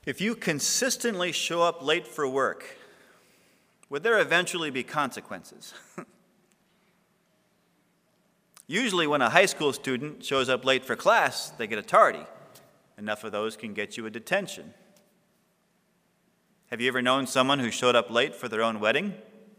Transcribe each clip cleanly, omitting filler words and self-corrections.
If you consistently show up late for work, would there eventually be consequences? Usually when a high school student shows up late for class, they get a tardy. Enough of those can get you a detention. Have you ever known someone who showed up late for their own wedding?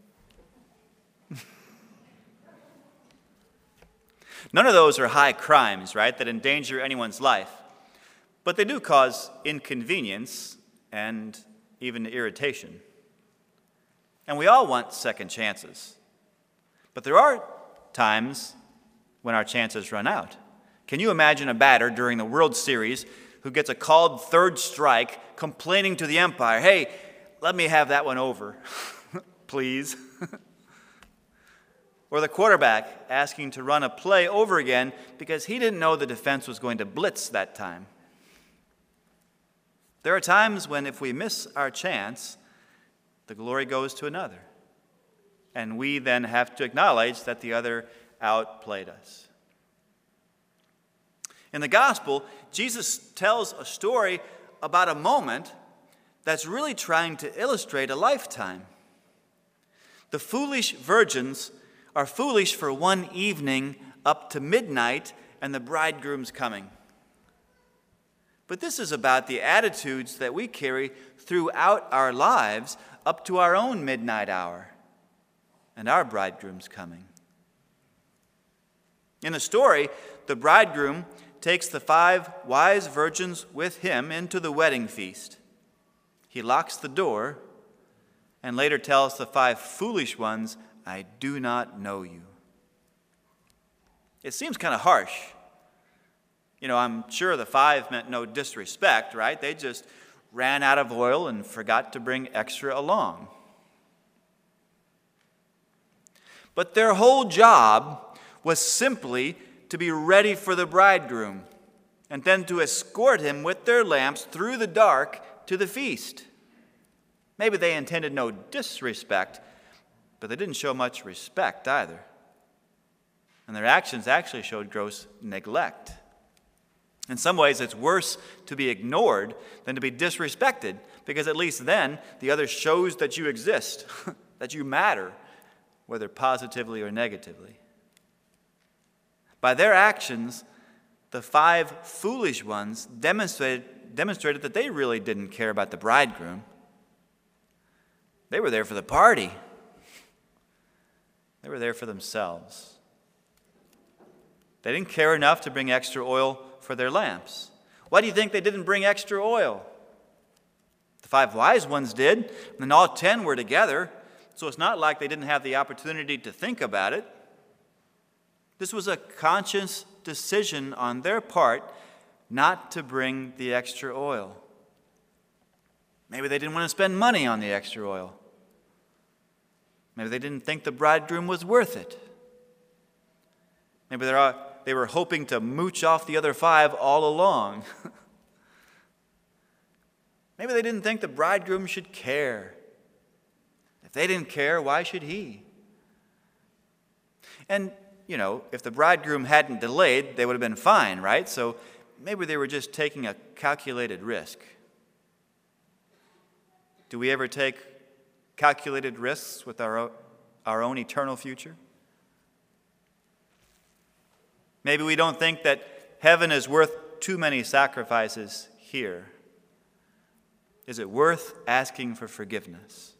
None of those are high crimes, right, that endanger anyone's life. But they do cause inconvenience and even irritation. And we all want second chances. But there are times when our chances run out. Can you imagine a batter during the World Series who gets a called third strike complaining to the umpire, "Hey, let me have that one over, please." Or the quarterback asking to run a play over again because he didn't know the defense was going to blitz that time. There are times when if we miss our chance, the glory goes to another. And we then have to acknowledge that the other outplayed us. In the gospel, Jesus tells a story about a moment that's really trying to illustrate a lifetime. The foolish virgins are foolish for one evening up to midnight, and the bridegroom's coming. But this is about the attitudes that we carry throughout our lives up to our own midnight hour and our bridegroom's coming. In the story, the bridegroom takes the 5 wise virgins with him into the wedding feast. He locks the door and later tells the 5 foolish ones, "I do not know you." It seems kind of harsh. I'm sure the 5 meant no disrespect, right? They just ran out of oil and forgot to bring extra along. But their whole job was simply to be ready for the bridegroom and then to escort him with their lamps through the dark to the feast. Maybe they intended no disrespect, but they didn't show much respect either. And their actions actually showed gross neglect. In some ways, it's worse to be ignored than to be disrespected, because at least then the other shows that you exist, that you matter, whether positively or negatively. By their actions, the 5 foolish ones demonstrated that they really didn't care about the bridegroom. They were there for the party. They were there for themselves. They didn't care enough to bring extra oil for their lamps. Why do you think they didn't bring extra oil? The 5 wise ones did, and all 10 were together, so it's not like they didn't have the opportunity to think about it. This was a conscious decision on their part not to bring the extra oil. Maybe they didn't want to spend money on the extra oil. Maybe they didn't think the bridegroom was worth it. Maybe they were hoping to mooch off the other 5 all along. Maybe they didn't think the bridegroom should care. If they didn't care, why should he? And, if the bridegroom hadn't delayed, they would have been fine, right? So maybe they were just taking a calculated risk. Do we ever take calculated risks with our own eternal future? Maybe we don't think that heaven is worth too many sacrifices here. Is it worth asking for forgiveness?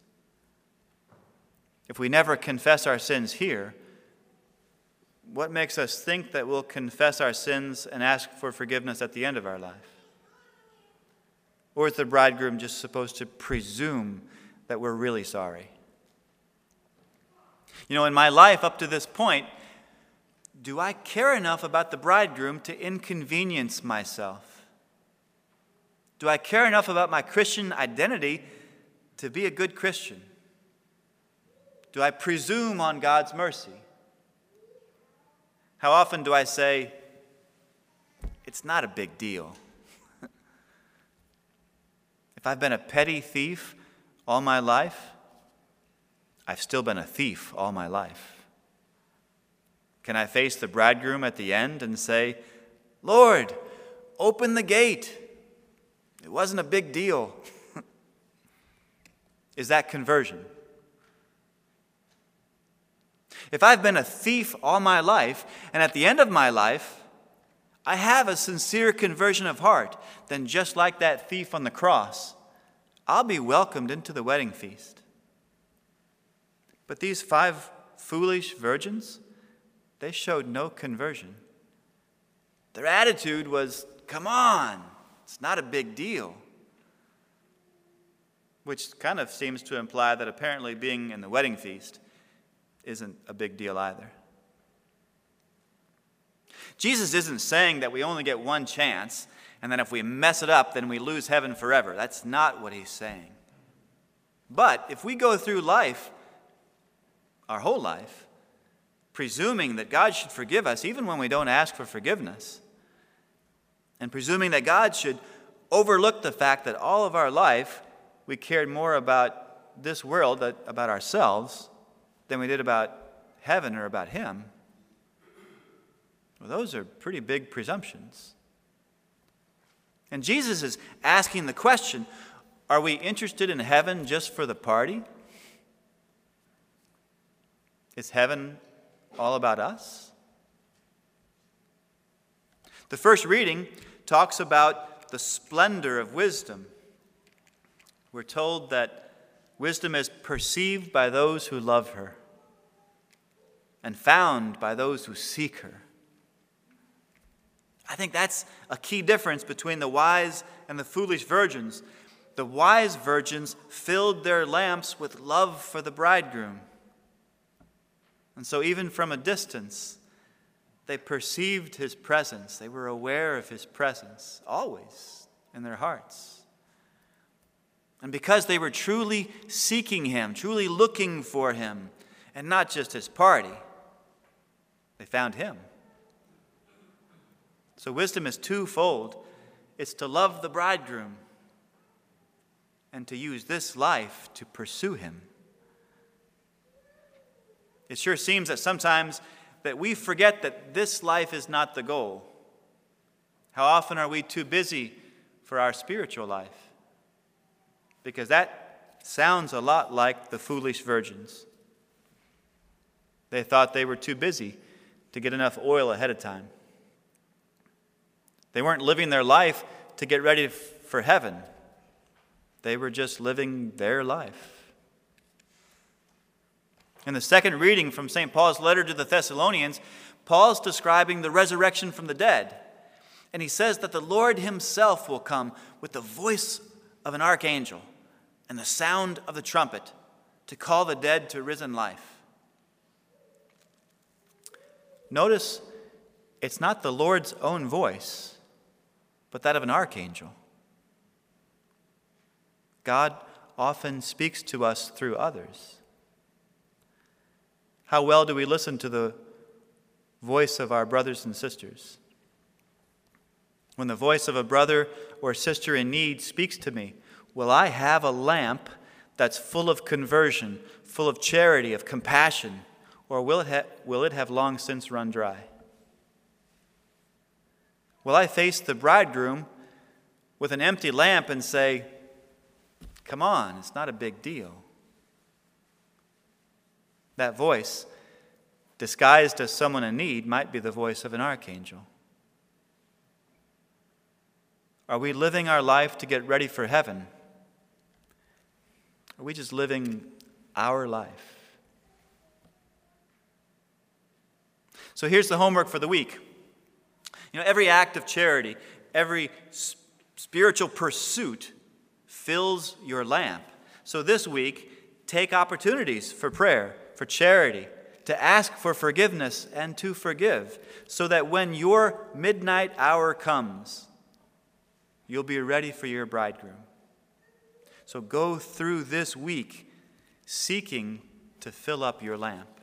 If we never confess our sins here, what makes us think that we'll confess our sins and ask for forgiveness at the end of our life? Or is the bridegroom just supposed to presume that we're really sorry? In my life up to this point, do I care enough about the bridegroom to inconvenience myself? Do I care enough about my Christian identity to be a good Christian? Do I presume on God's mercy? How often do I say, it's not a big deal? If I've been a petty thief all my life, I've still been a thief all my life. Can I face the bridegroom at the end and say, Lord, open the gate? It wasn't a big deal. Is that conversion? If I've been a thief all my life, and at the end of my life, I have a sincere conversion of heart, then just like that thief on the cross, I'll be welcomed into the wedding feast. But these 5 foolish virgins, they showed no conversion. Their attitude was, come on, it's not a big deal. Which kind of seems to imply that apparently being in the wedding feast isn't a big deal either. Jesus isn't saying that we only get one chance, and then if we mess it up, then we lose heaven forever. That's not what he's saying. But if we go through life, our whole life, presuming that God should forgive us even when we don't ask for forgiveness, and presuming that God should overlook the fact that all of our life we cared more about this world, about ourselves, than we did about heaven or about him, well, those are pretty big presumptions. And Jesus is asking the question, are we interested in heaven just for the party? Is heaven all about us? The first reading talks about the splendor of wisdom. We're told that wisdom is perceived by those who love her and found by those who seek her. I think that's a key difference between the wise and the foolish virgins. The wise virgins filled their lamps with love for the bridegroom. And so even from a distance, they perceived his presence. They were aware of his presence, always in their hearts. And because they were truly seeking him, truly looking for him, and not just his party, they found him. So wisdom is twofold. It's to love the bridegroom and to use this life to pursue him. It sure seems that sometimes that we forget that this life is not the goal. How often are we too busy for our spiritual life? Because that sounds a lot like the foolish virgins. They thought they were too busy to get enough oil ahead of time. They weren't living their life to get ready for heaven. They were just living their life. In the second reading from St. Paul's letter to the Thessalonians, Paul's describing the resurrection from the dead. And he says that the Lord himself will come with the voice of an archangel and the sound of the trumpet to call the dead to risen life. Notice, it's not the Lord's own voice, but that of an archangel. God often speaks to us through others. How well do we listen to the voice of our brothers and sisters? When the voice of a brother or sister in need speaks to me, will I have a lamp that's full of conversion, full of charity, of compassion, or will it have long since run dry? Will I face the bridegroom with an empty lamp and say, come on, it's not a big deal? That voice, disguised as someone in need, might be the voice of an archangel. Are we living our life to get ready for heaven? Are we just living our life? So here's the homework for the week. Every act of charity, every spiritual pursuit fills your lamp. So this week, take opportunities for prayer, for charity, to ask for forgiveness and to forgive, so that when your midnight hour comes, you'll be ready for your bridegroom. So go through this week seeking to fill up your lamp.